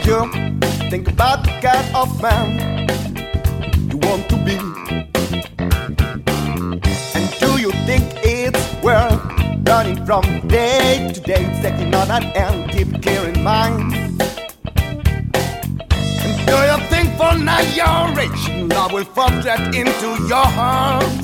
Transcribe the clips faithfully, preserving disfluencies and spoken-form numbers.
you think about the kind of man you want to be? And do you think it's worth running from day to day, taking on an end, keep it clear in mind? And do you think for now you're rich, love will fall straight into your heart?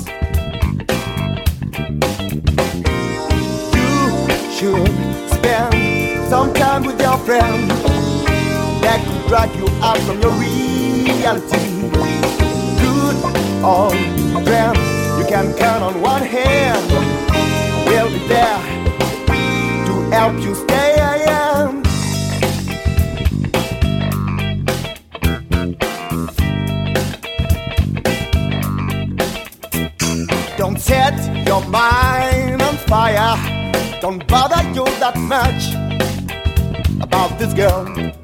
You should spend some time with your friend that could drag you out from your reality. Good old friend, you can count on one hand, we'll be there to help you stay. Don't set your mind on fire, don't bother you that much about this girl.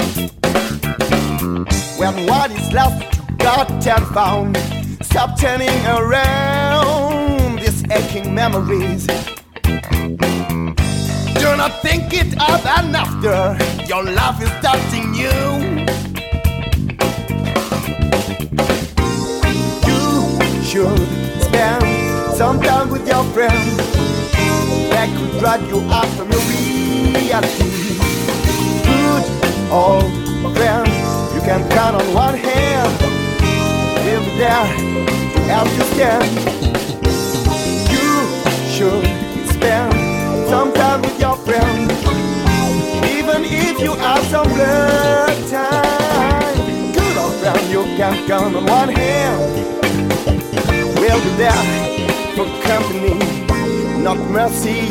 When what is lost you got and found, stop turning around these aching memories. Do not think it up and after your love is touching you. You should spend some time with your friend that could drag you out from your reality. Good old friend, you can count on one hand, we'll be there to help you stand. You should spend some time with your friend, even if you have some blurred time. Good old friend, you can count on one hand, we'll be there for company, not mercy.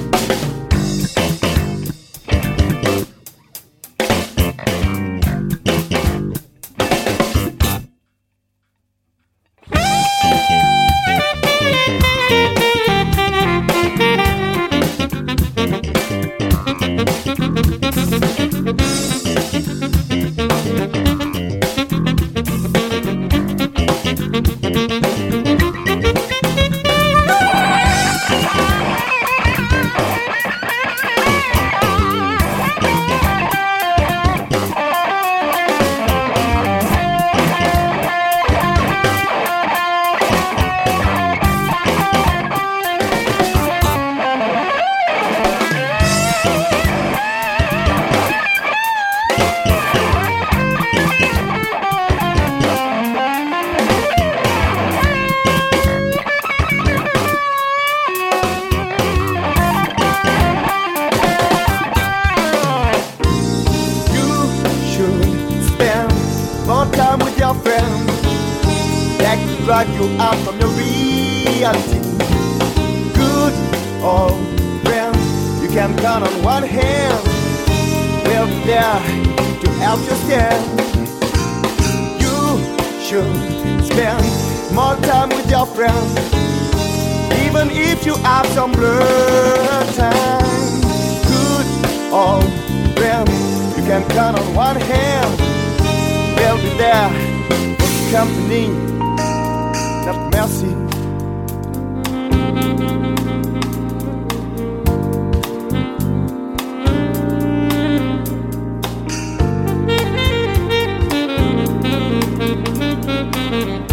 Time with your friend that could drag you out from your reality. Good old friend, you can count on one hand, we'll be there to help you stand. You should spend more time with your friend, even if you have some blurred time. Good old friend, you can count on one hand, we'll be there for company, not mercy. Thank you.